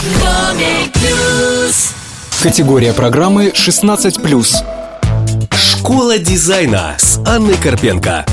Категория программы 16+. Школа дизайна с Анной Карпенко.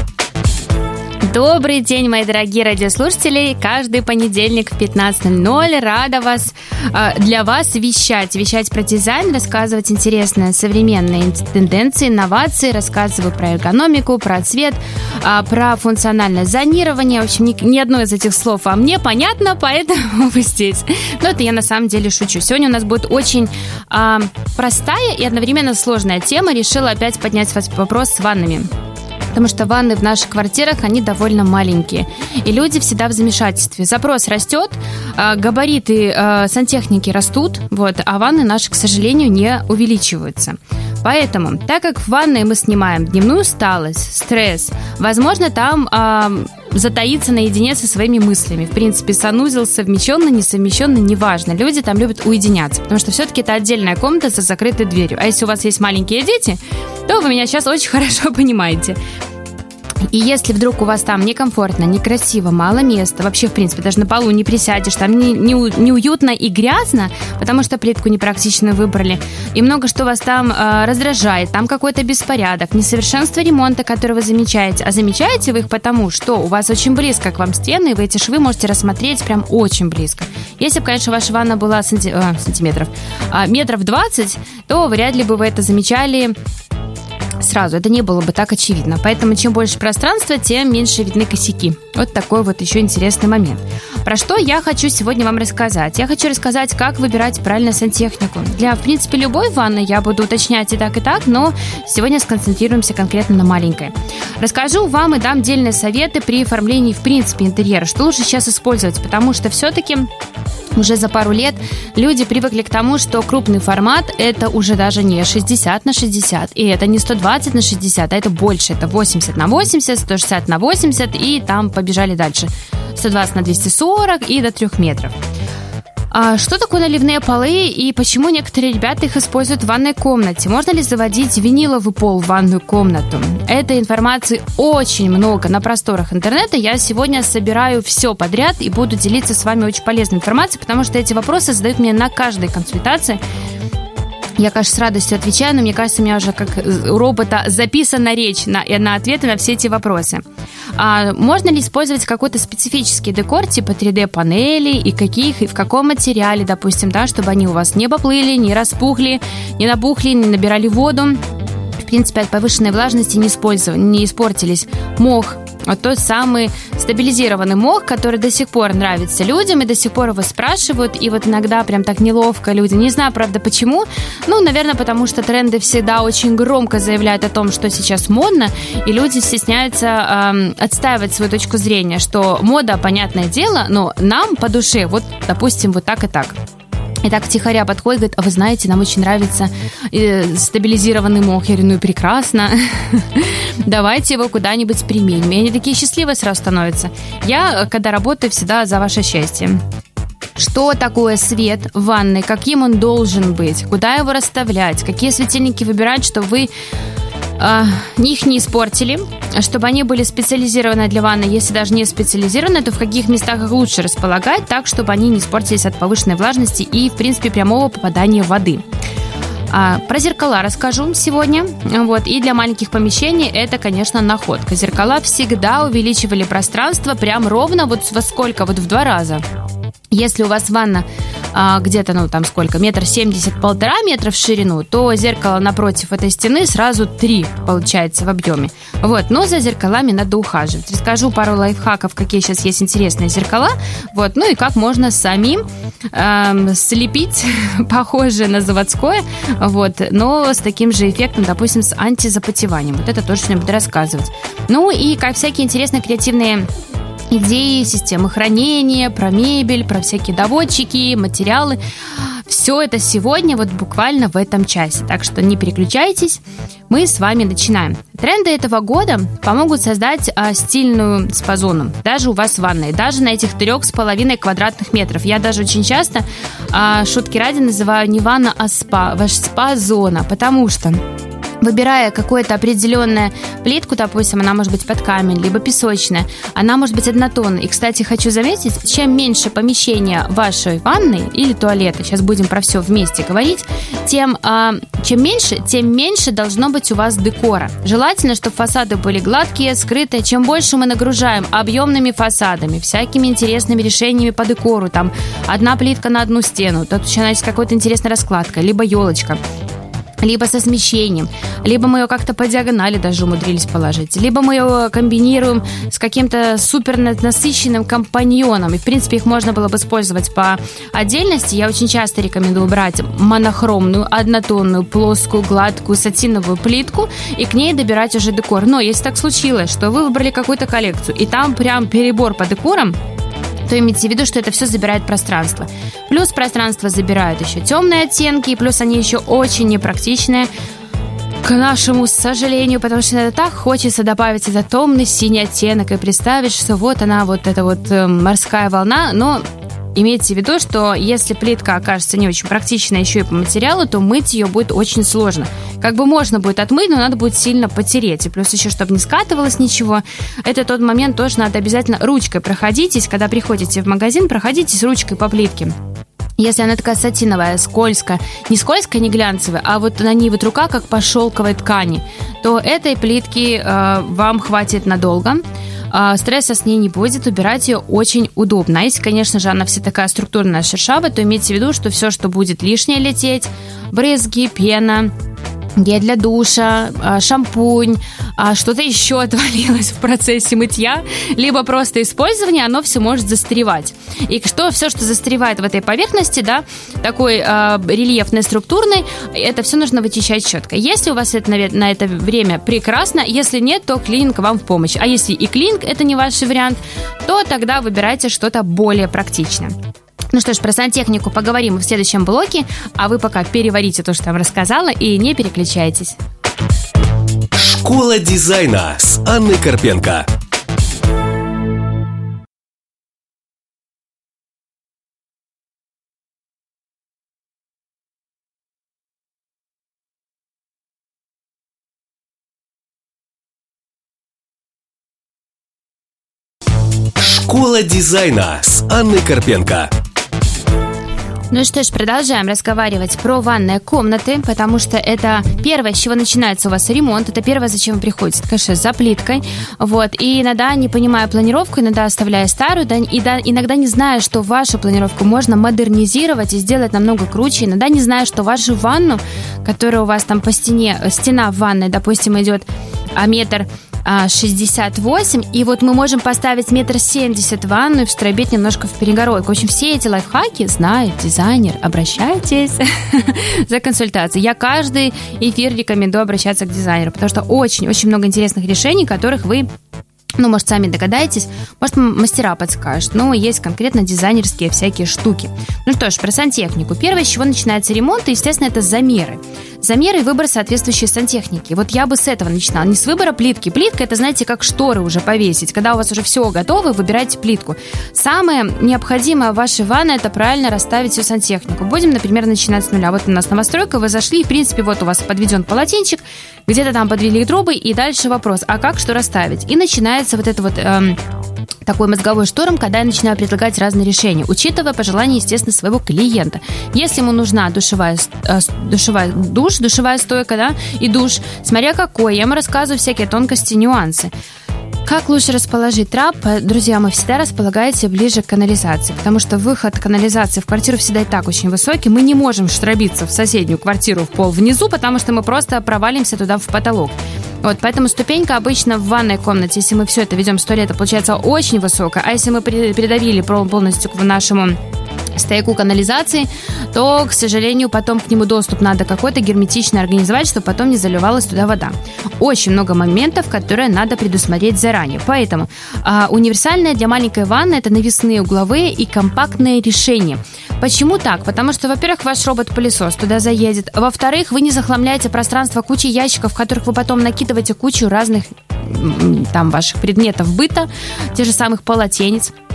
Добрый день, мои дорогие радиослушатели. Каждый понедельник в 15:00 рада для вас вещать про дизайн, рассказывать интересные современные тенденции, инновации, рассказываю про эргономику, про цвет, про функциональное зонирование. В общем, ни одно из этих слов вам не понятно, поэтому вы здесь. Но это я на самом деле шучу. Сегодня у нас будет очень простая и одновременно сложная тема. Решила опять поднять вопрос с ваннами. Потому что ванны в наших квартирах, они довольно маленькие. И люди всегда в замешательстве. Запрос растет, габариты сантехники растут, а ванны наши, к сожалению, не увеличиваются. Поэтому, так как в ванной мы снимаем дневную усталость, стресс, возможно, там затаиться наедине со своими мыслями. В принципе, санузел совмещенный, несовмещенный, неважно. Люди там любят уединяться, потому что все-таки это отдельная комната за закрытой дверью. А если у вас есть маленькие дети, то вы меня сейчас очень хорошо понимаете. И если вдруг у вас там некомфортно, некрасиво, мало места, вообще, в принципе, даже на полу не присядешь, там неуютно и грязно, потому что плитку непрактично выбрали, и много что вас там раздражает, там какой-то беспорядок, несовершенство ремонта, который вы замечаете. А замечаете вы их потому, что у вас очень близко к вам стены, и вы эти швы можете рассмотреть прям очень близко. Если бы, конечно, ваша ванна была метров 20, то вряд ли бы вы это замечали сразу, это не было бы так очевидно. Поэтому чем больше пространства, тем меньше видны косяки. Вот такой вот еще интересный момент. Про что я хочу сегодня вам рассказать? Я хочу рассказать, как выбирать правильно сантехнику. Для, в принципе, любой ванны я буду уточнять и так, но сегодня сконцентрируемся конкретно на маленькой. Расскажу вам и дам дельные советы при оформлении, в принципе, интерьера. Что лучше сейчас использовать, потому что все-таки уже за пару лет люди привыкли к тому, что крупный формат – это уже даже не 60x60, и это не 120x60, а это больше, это 80x80, 160x80, и там побежали дальше. 120x240 и до 3 метров. А что такое наливные полы и почему некоторые ребята их используют в ванной комнате? Можно ли заводить виниловый пол в ванную комнату? Этой информации очень много на просторах интернета. Я сегодня собираю все подряд и буду делиться с вами очень полезной информацией, потому что эти вопросы задают мне на каждой консультации. Я, конечно, с радостью отвечаю, но мне кажется, у меня уже как у робота записана речь на ответы на все эти вопросы. Можно ли использовать какой-то специфический декор, типа 3D-панели, и каких, и в каком материале, допустим, чтобы они у вас не поплыли, не распухли, не набухли, не набирали воду. В принципе, от повышенной влажности не испортились. Мох, вот тот самый стабилизированный мох, который до сих пор нравится людям, и до сих пор его спрашивают, и вот иногда прям так неловко люди. Не знаю, правда, почему. Наверное, потому что тренды всегда очень громко заявляют о том, что сейчас модно, и люди стесняются отстаивать свою точку зрения, что мода, понятное дело, но нам по душе, вот, допустим, вот так и так. И так втихаря подходит, говорит: а вы знаете, нам очень нравится стабилизированный мох. Я говорю: прекрасно, давайте его куда-нибудь применим. И они такие счастливые сразу становятся. Я, когда работаю, всегда за ваше счастье. Что такое свет в ванной, каким он должен быть, куда его расставлять, какие светильники выбирать, чтобы вы их не испортили, чтобы они были специализированы для ванны. Если даже не специализированы, то в каких местах их лучше располагать так, чтобы они не испортились от повышенной влажности и, в принципе, прямого попадания воды. Про зеркала расскажу сегодня. И для маленьких помещений это, конечно, находка. Зеркала всегда увеличивали пространство прям ровно во сколько? В 2 раза. Если у вас ванна где-то, 1,70 метра, 1,5 метра в ширину, то зеркало напротив этой стены сразу 3 получается в объеме. Но за зеркалами надо ухаживать. Расскажу пару лайфхаков, какие сейчас есть интересные зеркала. И как можно самим слепить похожее на заводское, но с таким же эффектом, допустим, с антизапотеванием. Это тоже сегодня буду рассказывать. И как всякие интересные креативные идеи, системы хранения, про мебель, про всякие доводчики, материалы. Все это сегодня буквально в этом часе. Так что не переключайтесь, мы с вами начинаем. Тренды этого года помогут создать стильную спа-зону. Даже у вас в ванной, даже на этих 3,5 квадратных метров. Я даже очень часто, шутки ради, называю не ванна, а спа, ваша спа-зона, потому что выбирая какую-то определенную плитку, допустим, она может быть под камень, либо песочная, она может быть однотонной. И, кстати, хочу заметить, чем меньше помещения вашей ванной или туалета, сейчас будем про все вместе говорить, чем меньше должно быть у вас декора. Желательно, чтобы фасады были гладкие, скрытые. Чем больше мы нагружаем объемными фасадами, всякими интересными решениями по декору, там одна плитка на одну стену, тут начинается какая-то интересная раскладка, либо елочка, либо со смещением, либо мы ее как-то по диагонали даже умудрились положить, либо мы ее комбинируем с каким-то супер насыщенным компаньоном. И, в принципе, их можно было бы использовать по отдельности. Я очень часто рекомендую брать монохромную, однотонную, плоскую, гладкую, сатиновую плитку и к ней добирать уже декор. Но если так случилось, что вы выбрали какую-то коллекцию, и там прям перебор по декорам, то имейте в виду, что это все забирает пространство. Плюс пространство забирают еще темные оттенки, плюс они еще очень непрактичные, к нашему сожалению, потому что иногда так хочется добавить этот томный синий оттенок и представить, что вот она, вот эта вот морская волна, но имейте в виду, что если плитка окажется не очень практичной еще и по материалу, то мыть ее будет очень сложно. Как бы можно будет отмыть, но надо будет сильно потереть. И плюс еще, чтобы не скатывалось ничего, это тот момент тоже надо обязательно ручкой проходитесь. Когда приходите в магазин, проходитесь ручкой по плитке. Если она такая сатиновая, скользкая, не глянцевая, а вот на ней вот рука как по шелковой ткани, то этой плитки вам хватит надолго. Стресса с ней не будет, убирать ее очень удобно. А если, конечно же, она вся такая структурная, шершавая, то имейте в виду, что все, что будет лишнее лететь, брызги, пена, гель для душа, шампунь, что-то еще отвалилось в процессе мытья, либо просто использования, оно все может застаревать. И все, что застревает в этой поверхности, да, такой рельефной, структурной, это все нужно вычищать щеткой. Если у вас это на это время прекрасно, если нет, то клининг вам в помощь. А если и клининг это не ваш вариант, то тогда выбирайте что-то более практичное. Ну что ж, про сантехнику поговорим в следующем блоке, а вы пока переварите то, что я вам рассказала, и не переключайтесь. Школа дизайна с Анной Карпенко. Школа дизайна с Анной Карпенко. Ну что ж, продолжаем разговаривать про ванные комнаты, потому что это первое, с чего начинается у вас ремонт, это первое, зачем вы приходите, конечно, за плиткой, вот, и иногда, не понимая планировку, иногда оставляя старую, да, иногда не зная, что вашу планировку можно модернизировать и сделать намного круче, иногда не зная, что вашу ванну, которая у вас там по стена в ванной, допустим, идет метр 68, и вот мы можем поставить 1,70 м в ванну и встробить немножко в перегородку. В общем, все эти лайфхаки знает дизайнер. Обращайтесь за консультацией. Я каждый эфир рекомендую обращаться к дизайнеру, потому что очень-очень много интересных решений, которых вы, может, сами догадаетесь, может, мастера подскажут, но есть конкретно дизайнерские всякие штуки. Ну что ж, про сантехнику. Первое, с чего начинается ремонт, и, естественно, это замеры. Замеры и выбор соответствующей сантехники. Вот я бы с этого начинала, не с выбора плитки. Плитка, это, знаете, как шторы уже повесить. Когда у вас уже все готово, выбирайте плитку. Самое необходимое в вашей ванной – это правильно расставить всю сантехнику. Будем, например, начинать с нуля. Вот у нас новостройка, вы зашли, в принципе, вот у вас подведен полотенчик, где-то там подвели трубы, и дальше вопрос, а как что расставить? И начинается вот это вот такой мозговой шторм, когда я начинаю предлагать разные решения, учитывая пожелания, естественно, своего клиента. Если ему нужна душевая стойка, да, и душ, смотря какой, я ему рассказываю всякие тонкости, нюансы. Как лучше расположить трап? Друзья, мы всегда располагаете ближе к канализации, потому что выход канализации в квартиру всегда и так очень высокий. Мы не можем штробиться в соседнюю квартиру в пол внизу, потому что мы просто провалимся туда в потолок. Вот, поэтому ступенька обычно в ванной комнате, если мы все это ведем с туалета, получается очень высокая, а если мы придавили полностью к нашему стояку канализации, то, к сожалению, потом к нему доступ надо какой-то герметично организовать, чтобы потом не заливалась туда вода. Очень много моментов, которые надо предусмотреть заранее. Поэтому универсальная для маленькой ванны – это навесные угловые и компактные решения. Почему так? Потому что, во-первых, ваш робот-пылесос туда заедет. Во-вторых, вы не захламляете пространство кучей ящиков, в которых вы потом накидываете кучу разных там ваших предметов быта, тех же самых полотенец.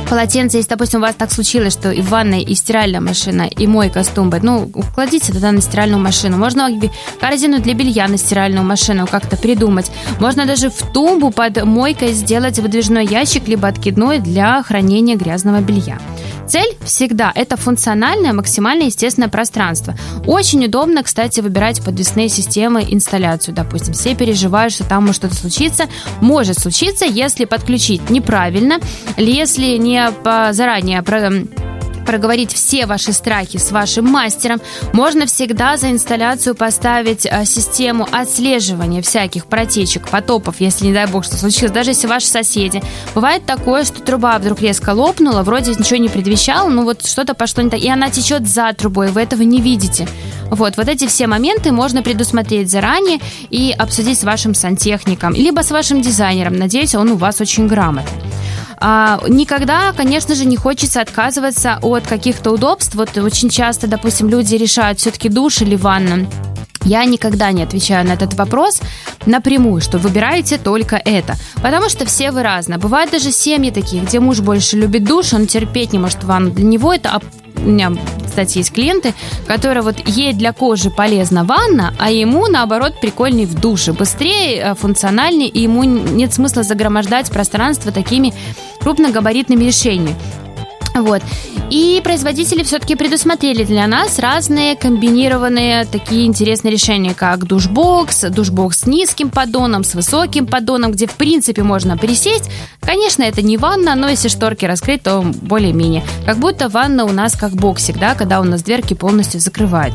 полотенце, если, допустим, у вас так случилось, что и в ванной, и стиральная машина, и мойка с тумбой, кладите тогда на стиральную машину. Можно корзину для белья на стиральную машину как-то придумать. Можно даже в тумбу под мойкой сделать выдвижной ящик, либо откидной для хранения грязного белья. Цель всегда – это функциональное, максимально естественное пространство. Очень удобно, кстати, выбирать подвесные системы инсталляцию. Допустим, все переживают, что там может что-то случиться. Может случиться, если подключить неправильно, если не заранее проговорить все ваши страхи с вашим мастером. Можно всегда за инсталляцию поставить систему отслеживания всяких протечек, потопов, если, не дай бог, что случилось, даже если ваши соседи. Бывает такое, что труба вдруг резко лопнула, вроде ничего не предвещало, что-то пошло не так, и она течет за трубой, вы этого не видите. Вот эти все моменты можно предусмотреть заранее и обсудить с вашим сантехником, либо с вашим дизайнером. Надеюсь, он у вас очень грамотный. Никогда, конечно же, не хочется отказываться от каких-то удобств. Очень часто, допустим, люди решают все-таки душ или ванна. Я никогда не отвечаю на этот вопрос напрямую, что выбираете только это. Потому что все вы разные. Бывают даже семьи такие, где муж больше любит душ, он терпеть не может ванну. Для него это... У меня, кстати, есть клиенты, которые ей для кожи полезна ванна, а ему, наоборот, прикольней в душе. Быстрее, функциональнее, и ему нет смысла загромождать пространство такими крупногабаритными решениями. И производители все-таки предусмотрели для нас разные комбинированные такие интересные решения, как душбокс с низким поддоном, с высоким поддоном, где в принципе можно присесть. Конечно, это не ванна, но если шторки раскрыть, то более-менее. Как будто ванна у нас как боксик, да, когда у нас дверки полностью закрывают.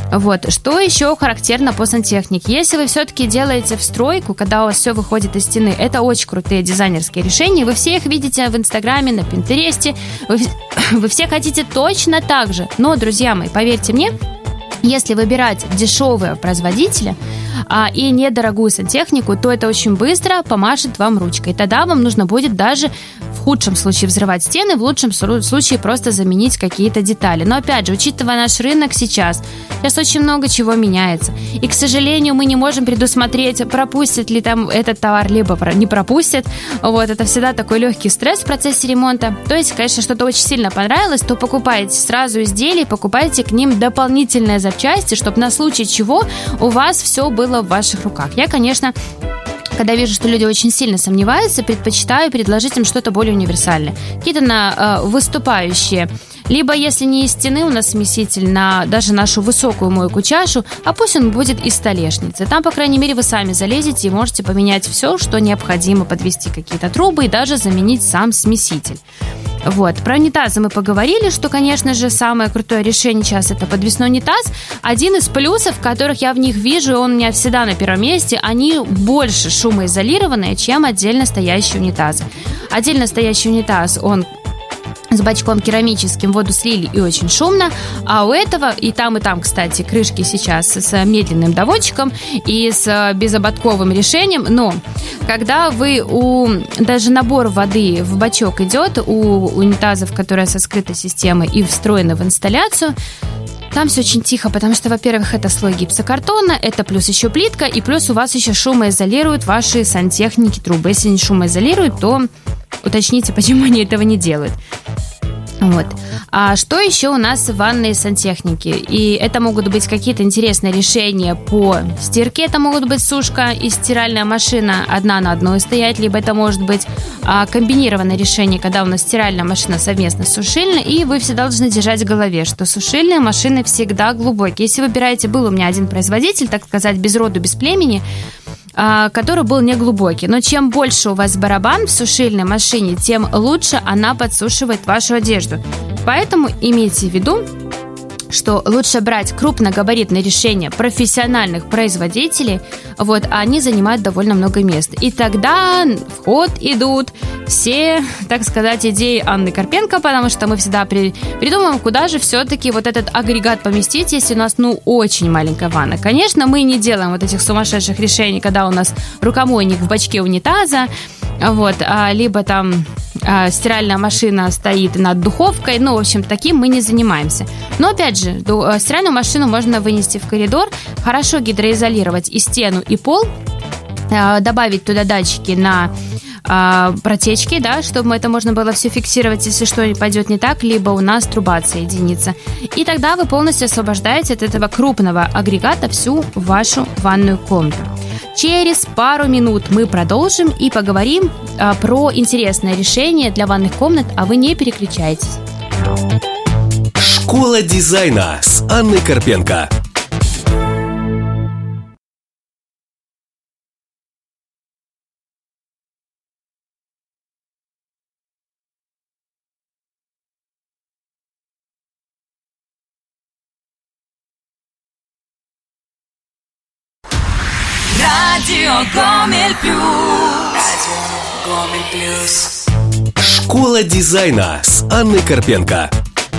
Что еще характерно по сантехнике? Если вы все-таки делаете встройку, когда у вас все выходит из стены, это очень крутые дизайнерские решения. Вы все их видите в Инстаграме, на Пинтересте. Вы все хотите точно так же. Но, друзья мои, поверьте мне, если выбирать дешевого производителя и недорогую сантехнику, то это очень быстро помашет вам ручкой. Тогда вам нужно будет даже в худшем случае взрывать стены, в лучшем случае просто заменить какие-то детали. Но опять же, учитывая наш рынок сейчас очень много чего меняется. И, к сожалению, мы не можем предусмотреть, пропустит ли там этот товар, либо не пропустит. Это всегда такой легкий стресс в процессе ремонта. То есть, конечно, что-то очень сильно понравилось, то покупайте сразу изделия, покупайте к ним дополнительные запчасти, чтобы на случай чего у вас все было в ваших руках. Я, конечно, когда вижу, что люди очень сильно сомневаются, предпочитаю предложить им что-то более универсальное. Какие-то выступающие. Либо, если не из стены у нас смеситель на даже нашу высокую мойку-чашу, а пусть он будет из столешницы. Там, по крайней мере, вы сами залезете и можете поменять все, что необходимо, подвести какие-то трубы и даже заменить сам смеситель. Про унитазы мы поговорили, что, конечно же, самое крутое решение сейчас это подвесной унитаз. Один из плюсов, которых я в них вижу, он у меня всегда на первом месте, они больше шумоизолированные, чем отдельно стоящие унитазы. Отдельно стоящий унитаз, он с бачком керамическим, воду слили и очень шумно, а у этого и там, кстати, крышки сейчас с медленным доводчиком и с безободковым решением, но когда даже набор воды в бачок идет у унитазов, которые со скрытой системой и встроены в инсталляцию, там все очень тихо, потому что, во-первых, это слой гипсокартона, это плюс еще плитка, и плюс у вас еще шумоизолируют ваши сантехники трубы. Если не шумоизолируют, то уточните, почему они этого не делают. А что еще у нас в ванной сантехники? И это могут быть какие-то интересные решения по стирке. Это могут быть сушка и стиральная машина одна на одной стоять, либо это может быть комбинированное решение, когда у нас стиральная машина совместно с сушильной, и вы всегда должны держать в голове, что сушильные машины всегда глубокие. Если выбираете, был у меня один производитель, так сказать, без роду, без племени, который был неглубокий. Но чем больше у вас барабан в сушильной машине, тем лучше она подсушивает вашу одежду. Поэтому имейте в виду, что лучше брать крупногабаритные решения профессиональных производителей, они занимают довольно много места. И тогда в ход идут все, так сказать, идеи Анны Карпенко, потому что мы всегда придумываем, куда же все-таки этот агрегат поместить, если у нас, очень маленькая ванна. Конечно, мы не делаем этих сумасшедших решений, когда у нас рукомойник в бачке унитаза, либо там стиральная машина стоит над духовкой. В общем, таким мы не занимаемся. Но, опять же, стиральную машину можно вынести в коридор, хорошо гидроизолировать и стену, и пол, добавить туда датчики на протечки, да, чтобы это можно было все фиксировать, если что пойдет не так, либо у нас труба отсоединится. И тогда вы полностью освобождаете от этого крупного агрегата всю вашу ванную комнату. Через пару минут мы продолжим и поговорим про интересное решение для ванных комнат, а вы не переключайтесь. Школа дизайна с Анной Карпенко. Радио Гомель Плюс. Радио Гомель Плюс. Школа дизайна с Анной Карпенко.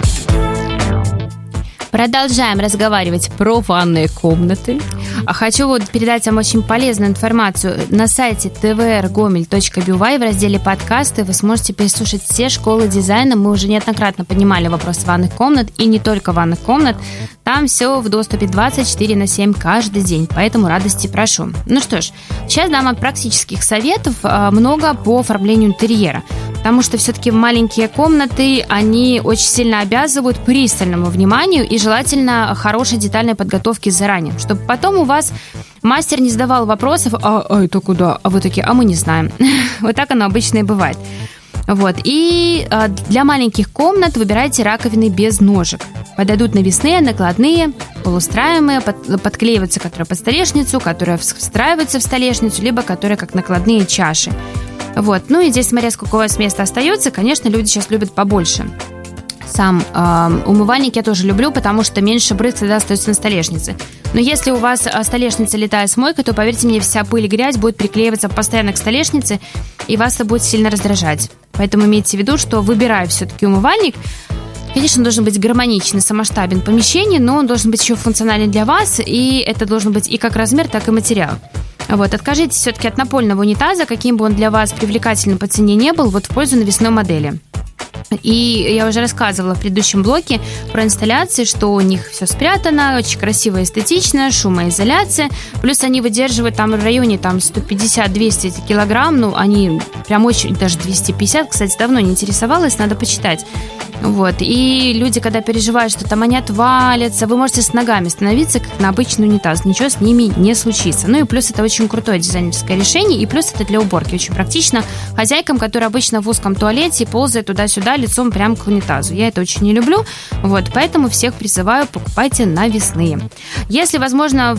Продолжаем разговаривать про ванные комнаты. Хочу передать вам очень полезную информацию. На сайте tvrgomel.by в разделе «Подкасты» вы сможете переслушать все школы дизайна. Мы уже неоднократно поднимали вопрос ванных комнат, и не только ванных комнат. Там все в доступе 24/7 каждый день, поэтому радости прошу. Ну что ж, сейчас дам вам практических советов много по оформлению интерьера. Потому что все-таки маленькие комнаты, они очень сильно обязывают пристальному вниманию и желательно хорошей детальной подготовки заранее, чтобы потом у вас мастер не задавал вопросов: а это куда? А вы такие: а мы не знаем. Вот так оно обычно и бывает. Вот. И для маленьких комнат выбирайте раковины без ножек. Подойдут навесные, накладные, полустраиваемые, подклеиваются, которые под столешницу, которые встраиваются в столешницу, либо которые как накладные чаши. Вот. Ну и здесь, смотря сколько у вас места остается, конечно, люди сейчас любят побольше. Сам умывальник я тоже люблю, потому что меньше брызг всегда остается на столешнице. Но если у вас столешница летает с мойкой, то, поверьте мне, вся пыль и грязь будет приклеиваться постоянно к столешнице, и вас это будет сильно раздражать. Поэтому имейте в виду, что, выбирая все-таки умывальник, конечно, он должен быть гармоничный, самоштабен помещение, но он должен быть еще функционален для вас, и это должен быть и как размер, так и материал. Вот, откажитесь все-таки от напольного унитаза, каким бы он для вас привлекательным по цене не был, вот в пользу навесной модели. И я уже рассказывала в предыдущем блоке про инсталляции, что у них все спрятано, очень красиво и эстетично, шумоизоляция. Плюс они выдерживают там в районе 150-200 килограмм, ну, они прям очень, даже 250, кстати, давно не интересовалась, надо почитать. Вот. И люди, когда переживают, что там они отвалятся, вы можете с ногами становиться, как на обычный унитаз, ничего с ними не случится. Ну и плюс это очень крутое дизайнерское решение, и плюс это для уборки очень практично хозяйкам, которые обычно в узком туалете ползают туда-сюда лицом прямо к унитазу. Я это очень не люблю, вот, поэтому всех призываю, покупайте навесные. Если возможно,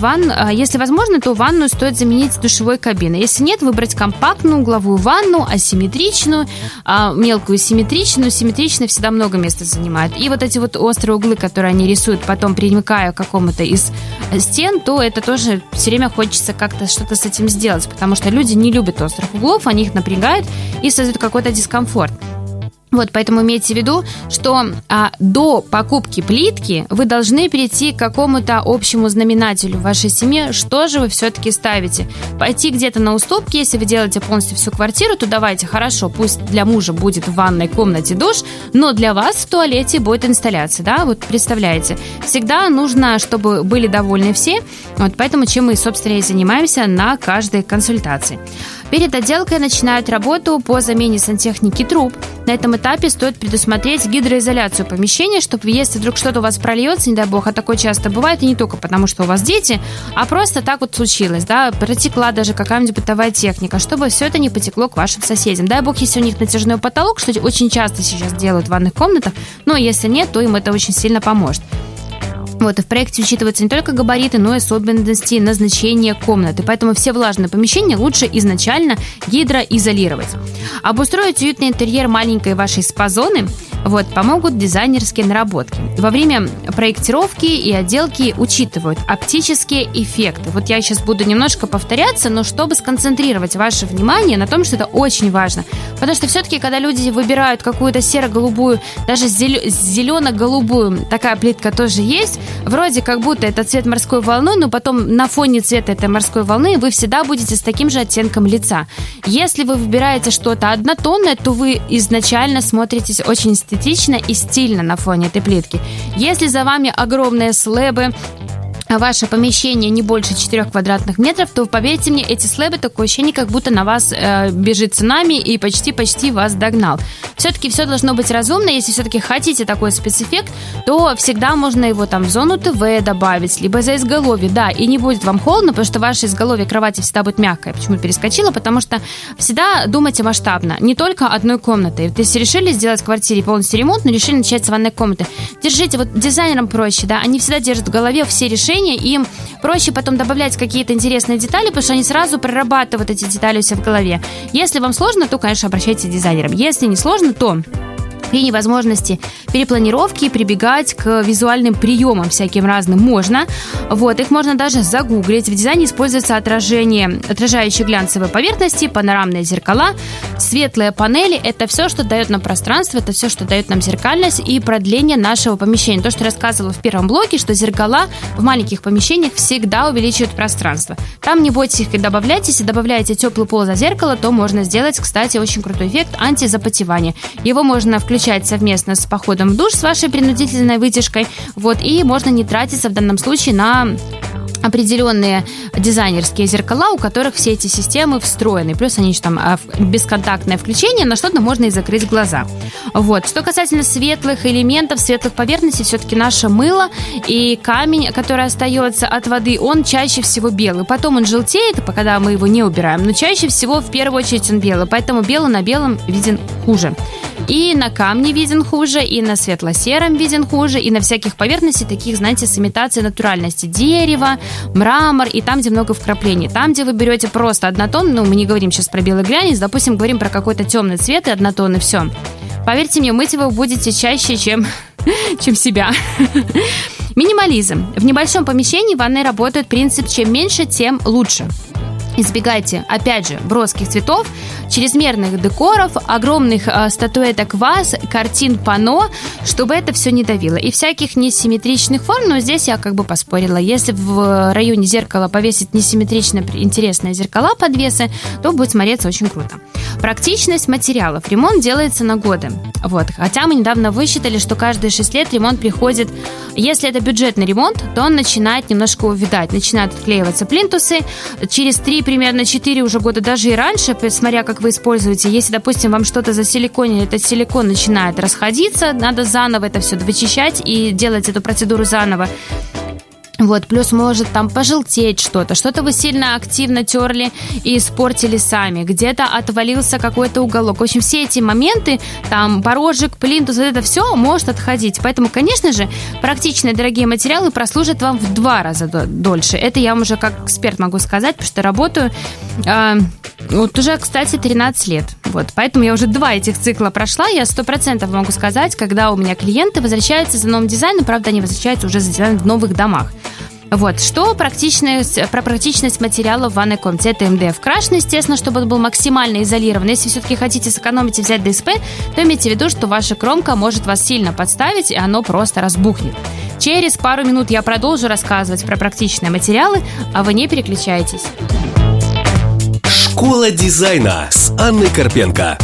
то ванную стоит заменить душевой кабиной. Если нет, выбрать компактную угловую ванну, асимметричную, мелкую симметричную. Симметричная всегда много места занимает. И вот эти вот острые углы, которые они рисуют, потом примыкая к какому-то из стен, то это тоже все время хочется как-то что-то с этим сделать, потому что люди не любят острых углов, они их напрягают и создают какой-то дискомфорт. Вот, поэтому имейте в виду, что до покупки плитки вы должны перейти к какому-то общему знаменателю в вашей семье, что же вы все-таки ставите. Пойти где-то на уступки, если вы делаете полностью всю квартиру, то давайте, хорошо, пусть для мужа будет в ванной комнате душ, но для вас в туалете будет инсталляция, да, вот представляете. Всегда нужно, чтобы были довольны все, вот поэтому чем мы, собственно, и занимаемся на каждой консультации. Перед отделкой начинают работу по замене сантехники труб. На этом этапе стоит предусмотреть гидроизоляцию помещения, чтобы если вдруг что-то у вас прольется, не дай бог, а такое часто бывает, и не только потому, что у вас дети, а просто так вот случилось, да, протекла даже какая-нибудь бытовая техника, чтобы все это не потекло к вашим соседям. Дай бог, если у них натяжной потолок, что очень часто сейчас делают в ванных комнатах, но если нет, то им это очень сильно поможет. Вот, и в проекте учитываются не только габариты, но и особенности назначения комнаты. Поэтому все влажные помещения лучше изначально гидроизолировать. Обустроить уютный интерьер маленькой вашей спа-зоны помогут дизайнерские наработки. Во время проектировки и отделки учитывают оптические эффекты. Вот я сейчас буду немножко повторяться, но чтобы сконцентрировать ваше внимание на том, что это очень важно. Потому что все-таки, когда люди выбирают какую-то серо-голубую, даже зелено-голубую, такая плитка тоже есть, вроде как будто это цвет морской волны, но потом на фоне цвета этой морской волны вы всегда будете с таким же оттенком лица. Если вы выбираете что-то однотонное, то вы изначально смотритесь очень эстетично и стильно на фоне этой плитки. Если за вами огромные слэбы, ваше помещение не больше 4 квадратных метров, то, поверьте мне, эти слэбы, такое ощущение, как будто на вас бежит цунами и почти вас догнал. Все-таки все должно быть разумно. Если все-таки хотите такой спецэффект, то всегда можно его там в зону ТВ добавить, либо за изголовье, да, и не будет вам холодно, потому что ваше изголовье кровати всегда будет мягкое. Почему перескочила? Потому что всегда думайте масштабно, не только одной комнатой. Вот если решили сделать в квартире полностью ремонт, но решили начать с ванной комнаты, держите, вот дизайнерам проще, да, они всегда держат в голове все решения, им проще потом добавлять какие-то интересные детали, потому что они сразу прорабатывают эти детали у себя в голове. Если вам сложно, то, конечно, обращайтесь к дизайнерам. Если не сложно, то при невозможности перепланировки прибегать к визуальным приемам всяким разным можно. Вот, их можно даже загуглить. В дизайне используются отражающие глянцевые поверхности, панорамные зеркала, светлые панели. Это все, что дает нам пространство, это все, что дает нам зеркальность и продление нашего помещения. То, что я рассказывала в первом блоке, что зеркала в маленьких помещениях всегда увеличивают пространство. Там не бойтесь их добавлять. Если добавляете теплый пол за зеркало, то можно сделать, кстати, очень крутой эффект антизапотевания. Его можно включать совместно с походом в душ с вашей принудительной вытяжкой. Вот, и можно не тратиться в данном случае на определенные дизайнерские зеркала, у которых все эти системы встроены. Плюс они там бесконтактное включение, на что-то можно и закрыть глаза. Вот. Что касательно светлых элементов, светлых поверхностей, все-таки наше мыло и камень, который остается от воды, он чаще всего белый. Потом он желтеет, когда мы его не убираем, но чаще всего в первую очередь он белый. Поэтому белый на белом виден хуже. И на камне виден хуже, и на светло-сером виден хуже, и на всяких поверхностях, таких, знаете, с имитацией натуральности. Дерево, мрамор, и там, где много вкраплений. Там, где вы берете просто однотон, мы не говорим сейчас про белый глянец, допустим, говорим про какой-то темный цвет и однотон, и все. Поверьте мне, мыть его будете чаще, чем себя. Минимализм. В небольшом помещении в ванной работает принцип «чем меньше, тем лучше». Избегайте, опять же, броских цветов, чрезмерных декоров, огромных статуэток ваз, картин панно, чтобы это все не давило. И всяких несимметричных форм, но здесь я как бы поспорила. Если в районе зеркала повесить несимметрично интересные зеркала подвесы, то будет смотреться очень круто. Практичность материалов. Ремонт делается на годы. Вот. Хотя мы недавно высчитали, что каждые 6 лет ремонт приходит. Если это бюджетный ремонт, то он начинает немножко увядать. Начинают отклеиваться плинтусы. Через 3, примерно 4 уже года, даже и раньше, смотря как вы используете. Если, допустим, вам что-то засиликонили, этот силикон начинает расходиться, надо заново это все вычищать и делать эту процедуру заново. Вот, плюс может там пожелтеть что-то вы сильно активно терли и испортили сами, где-то отвалился какой-то уголок. В общем, все эти моменты, там порожек, плинтус, вот это все может отходить. Поэтому, конечно же, практичные дорогие материалы прослужат вам в 2 раза дольше. Это я вам уже как эксперт могу сказать, потому что работаю вот уже, кстати, 13 лет. Вот, поэтому я уже 2 этих цикла прошла. Я 100% могу сказать, когда у меня клиенты возвращаются за новым дизайном, правда, они возвращаются уже за дизайном в новых домах. Вот, что про практичность материала в ванной комнате. Это МДФ крашеный, естественно, чтобы он был максимально изолирован. Если все-таки хотите сэкономить и взять ДСП, то имейте в виду, что ваша кромка может вас сильно подставить, и оно просто разбухнет. Через пару минут я продолжу рассказывать про практичные материалы, а вы не переключайтесь. Школа дизайна с Анной Карпенко.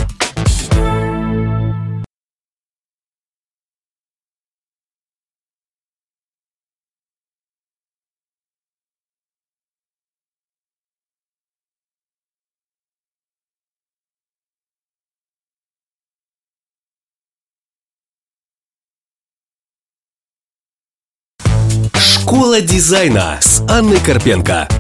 Школа дизайна с Анной Карпенко.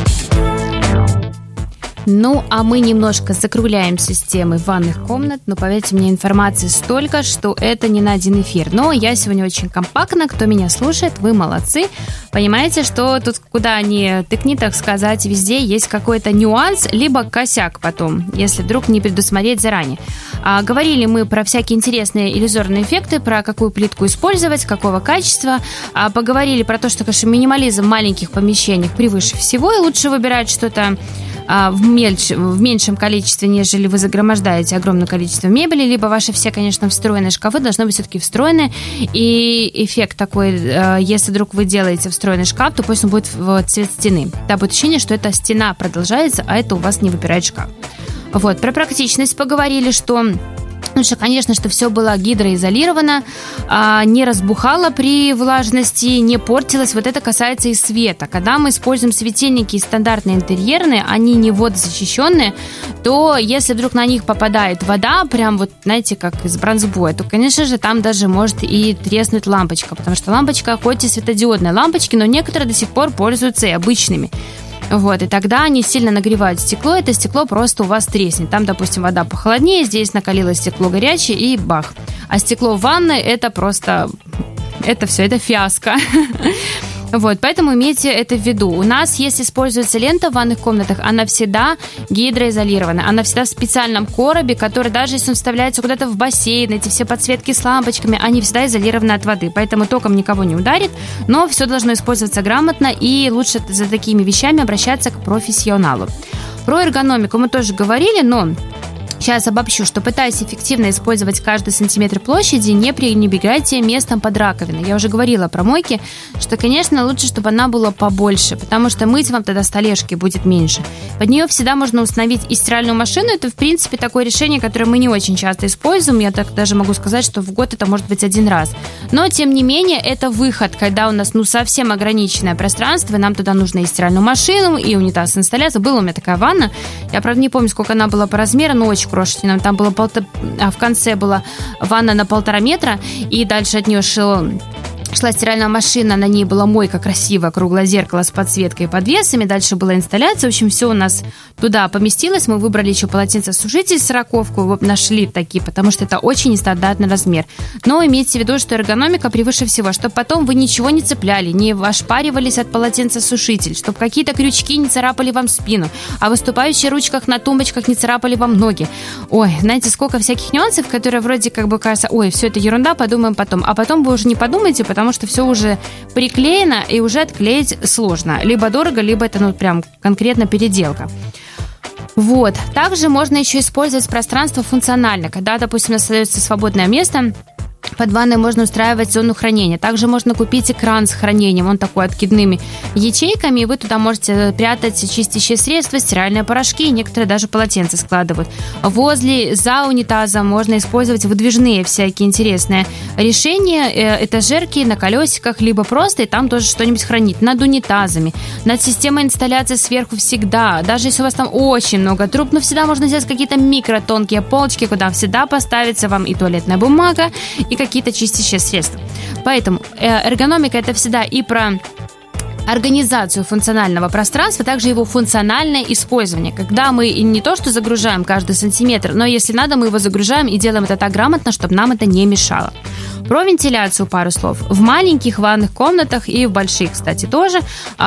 Ну, а мы немножко закругляемся с темой ванных комнат, но, поверьте мне, информации столько, что это не на один эфир. Но я сегодня очень компактна, кто меня слушает, вы молодцы. Понимаете, что тут куда ни тыкни, так сказать, везде есть какой-то нюанс, либо косяк потом, если вдруг не предусмотреть заранее. Говорили мы про всякие интересные иллюзорные эффекты, про какую плитку использовать, какого качества. Поговорили про то, что, конечно, минимализм в маленьких помещениях превыше всего, и лучше выбирать что-то в меньшем количестве, нежели вы загромождаете огромное количество мебели, либо ваши все, конечно, встроенные шкафы должны быть все-таки встроены. И эффект такой, если вдруг вы делаете встроенный шкаф, то пусть он будет в цвет стены. Да, будет ощущение, что эта стена продолжается, а это у вас не выпирает шкаф. Вот, про практичность поговорили, что Лучше, конечно, чтобы все было гидроизолировано, не разбухало при влажности, не портилось. Вот это касается и света. Когда мы используем светильники стандартные интерьерные, они не водозащищенные, то если вдруг на них попадает вода, прям вот, знаете, как из бронзбоя, то, конечно же, там даже может и треснуть лампочка, потому что лампочка, хоть и светодиодные лампочки, но некоторые до сих пор пользуются и обычными. Вот, и тогда они сильно нагревают стекло, это стекло просто у вас треснет. Там, допустим, вода похолоднее, здесь накалилось стекло горячее и бах. А стекло в ванной это просто, это все, это фиаско. Вот, поэтому имейте это в виду. У нас, если используется лента в ванных комнатах, она всегда гидроизолирована. Она всегда в специальном коробе, который даже если он вставляется куда-то в бассейн, эти все подсветки с лампочками, они всегда изолированы от воды. Поэтому током никого не ударит, но все должно использоваться грамотно, и лучше за такими вещами обращаться к профессионалу. Про эргономику мы тоже говорили, но... Сейчас обобщу, что пытаясь эффективно использовать каждый сантиметр площади, не пренебрегайте местом под раковиной. Я уже говорила про мойки, что, конечно, лучше, чтобы она была побольше, потому что мыть вам тогда столешки будет меньше. Под нее всегда можно установить и стиральную машину. Это, в принципе, такое решение, которое мы не очень часто используем. Я так даже могу сказать, что в год это может быть один раз. Но, тем не менее, это выход, когда у нас совсем ограниченное пространство, и нам туда нужно и стиральную машину, и унитаз с инсталляцией. Была у меня такая ванна. Я, правда, не помню, сколько она была по размеру, но очень крошечная. Там было в конце была ванна на 1,5 метра, и дальше от нее шла стиральная машина, на ней была мойка красивая, круглое зеркало с подсветкой и подвесами, дальше была инсталляция, в общем, все у нас туда поместилось, мы выбрали еще полотенцесушитель 40-ку, нашли такие, потому что это очень нестандартный размер. Но имейте в виду, что эргономика превыше всего, чтобы потом вы ничего не цепляли, не ошпаривались от полотенцесушителя, чтобы какие-то крючки не царапали вам спину, а выступающие ручках на тумбочках не царапали вам ноги. Ой, знаете, сколько всяких нюансов, которые вроде как бы кажется, ой, все это ерунда, подумаем потом, а потом вы уже не подумаете, потому что все уже приклеено и уже отклеить сложно. Либо дорого, либо это прям конкретно переделка. Вот. Также можно еще использовать пространство функционально. Когда, допустим, остается свободное место, под ванной можно устраивать зону хранения. Также можно купить экран с хранением. Он такой откидными ячейками. И вы туда можете прятать чистящие средства, стиральные порошки. И некоторые даже полотенца складывают. За унитазом можно использовать выдвижные всякие интересные решения. Этажерки на колесиках, либо просто, и там тоже что-нибудь хранить. Над унитазами. Над системой инсталляции сверху всегда. Даже если у вас там очень много труб, но всегда можно взять какие-то микротонкие полочки, куда всегда поставится вам и туалетная бумага, и какие-то чистящие средства. Поэтому эргономика это всегда и про организацию функционального пространства, также его функциональное использование. Когда мы не то что загружаем каждый сантиметр, но если надо, мы его загружаем и делаем это так грамотно, чтобы нам это не мешало. Про вентиляцию пару слов. В маленьких ванных комнатах и в больших, кстати, тоже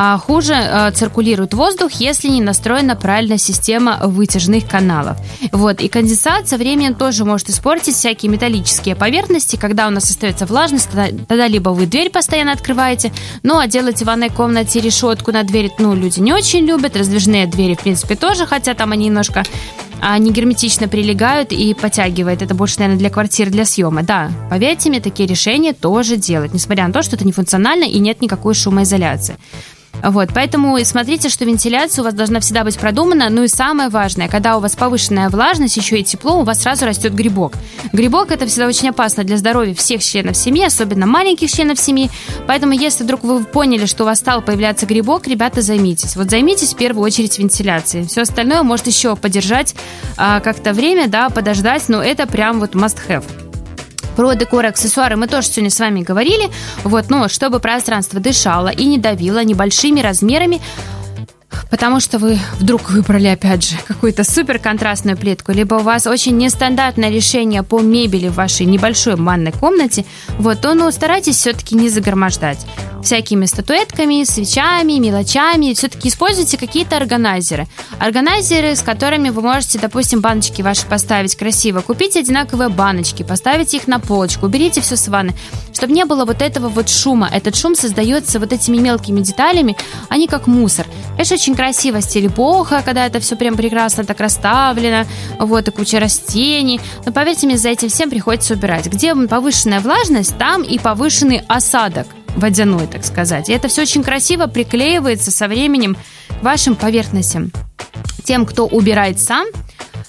хуже циркулирует воздух, если не настроена правильная система вытяжных каналов. Вот. И конденсат со временем тоже может испортить всякие металлические поверхности. Когда у нас остается влажность, тогда либо вы дверь постоянно открываете, а делать в ванной комнате решетку на дверь, люди не очень любят. Раздвижные двери, в принципе, тоже, хотя там они немножко не герметично прилегают и подтягивает. Это больше, наверное, для квартир, для съема. Да, поверьте мне, такие решения тоже делать, несмотря на то, что это не функционально и нет никакой шумоизоляции. Вот, поэтому смотрите, что вентиляция у вас должна всегда быть продумана. И самое важное, когда у вас повышенная влажность, еще и тепло, у вас сразу растет грибок. Грибок это всегда очень опасно для здоровья всех членов семьи, особенно маленьких членов семьи. Поэтому, если вдруг вы поняли, что у вас стал появляться грибок, ребята, займитесь. Займитесь в первую очередь вентиляцией. Все остальное может еще подержать как-то время, подождать, но это прям must have. Про декор и аксессуары мы тоже сегодня с вами говорили. Чтобы пространство дышало и не давило небольшими размерами, потому что вы вдруг выбрали, опять же, какую-то супер контрастную плитку, либо у вас очень нестандартное решение по мебели в вашей небольшой ванной комнате, то старайтесь все-таки не загромождать всякими статуэтками, свечами, мелочами. Все-таки используйте какие-то органайзеры. Органайзеры, с которыми вы можете, допустим, баночки ваши поставить красиво. Купите одинаковые баночки, поставите их на полочку, уберите все с ванны, чтобы не было этого шума. Этот шум создается этими мелкими деталями, они как мусор. Конечно, очень красиво, стиль бохо, когда это все прям прекрасно так расставлено, и куча растений. Но поверьте мне, за этим всем приходится убирать. Где повышенная влажность, там и повышенный осадок водяной, так сказать. И это все очень красиво приклеивается со временем к вашим поверхностям. Тем, кто убирает сам,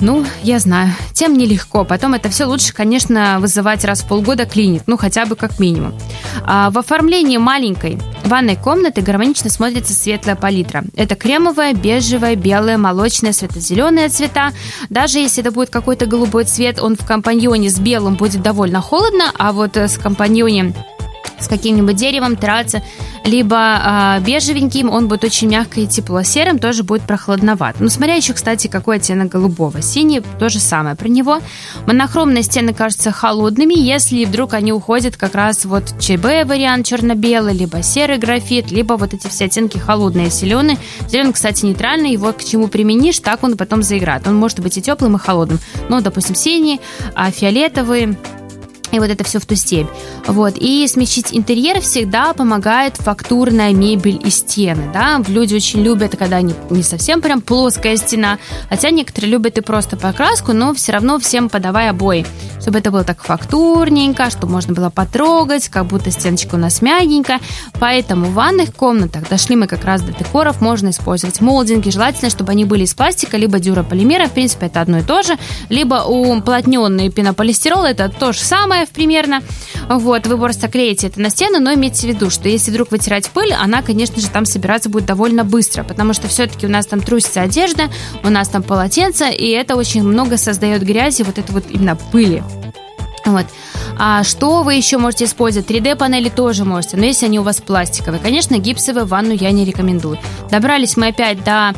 Я знаю, тем нелегко. Потом это все лучше, конечно, вызывать раз в полгода клинит, хотя бы как минимум. В оформлении маленькой ванной комнаты гармонично смотрится светлая палитра. Это кремовая, бежевая, белая, молочная, светло-зеленые цвета. Даже если это будет какой-то голубой цвет, он в компаньоне с белым будет довольно холодно, а вот с компаньоне с каким-нибудь деревом, терраса, либо бежевеньким, он будет очень мягко и тепло. Серым тоже будет прохладноват. Смотря еще, кстати, какой оттенок голубого. Синий то же самое про него. Монохромные стены кажутся холодными, если вдруг они уходят как раз вот ЧБ вариант черно-белый, либо серый графит, либо вот эти все оттенки холодные, зеленый. Зеленый, кстати, нейтральный, его к чему применишь, так он потом заиграет. Он может быть и теплым, и холодным. Допустим, синий, фиолетовый, и вот это все в ту степь. И смягчить интерьер всегда помогает фактурная мебель и стены. Да? Люди очень любят, когда не совсем прям плоская стена, хотя некоторые любят и просто покраску, но все равно всем подавай обои. Чтобы это было так фактурненько, чтобы можно было потрогать, как будто стеночка у нас мягенькая. Поэтому в ванных комнатах, дошли мы как раз до декоров, можно использовать молдинги. Желательно, чтобы они были из пластика, либо дюрополимера, в принципе, это одно и то же. Либо уплотненный пенополистирол, это то же самое примерно. Вы просто клеите это на стену, но имейте в виду, что если вдруг вытирать пыль, она, конечно же, там собираться будет довольно быстро, потому что все-таки у нас там трусится одежда, у нас там полотенце, и это очень много создает грязи, вот это вот именно пыли. А что вы еще можете использовать? 3D-панели тоже можете, но если они у вас пластиковые. Конечно, гипсовую ванну я не рекомендую. Добрались мы опять до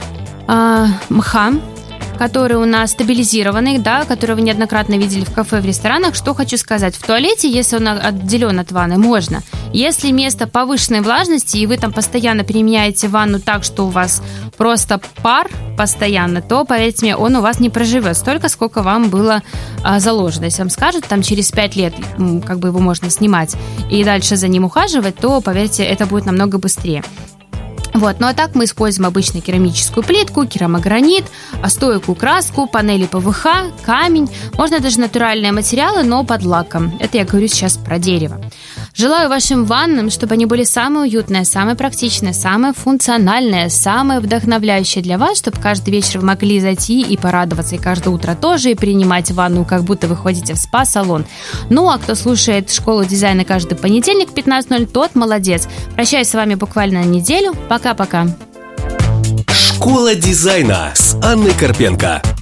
мха, который у нас стабилизированный, да, который вы неоднократно видели в кафе, в ресторанах. Что хочу сказать. В туалете, если он отделен от ванны, можно. Если место повышенной влажности, и вы там постоянно применяете ванну так, что у вас просто пар постоянно, то, поверьте мне, он у вас не проживет столько, сколько вам было заложено. Если вам скажут, там через 5 лет как бы его можно снимать и дальше за ним ухаживать, то, поверьте, это будет намного быстрее. А так мы используем обычно керамическую плитку, керамогранит, стойкую краску, панели ПВХ, камень. Можно даже натуральные материалы, но под лаком. Это я говорю сейчас про дерево. Желаю вашим ваннам, чтобы они были самые уютные, самые практичные, самые функциональные, самые вдохновляющие для вас, чтобы каждый вечер вы могли зайти и порадоваться, и каждое утро тоже, и принимать ванну, как будто вы ходите в спа-салон. А кто слушает школу дизайна каждый понедельник в 15:00, тот молодец. Прощаюсь с вами буквально на неделю. Пока-пока. Школа дизайна с Анной Карпенко.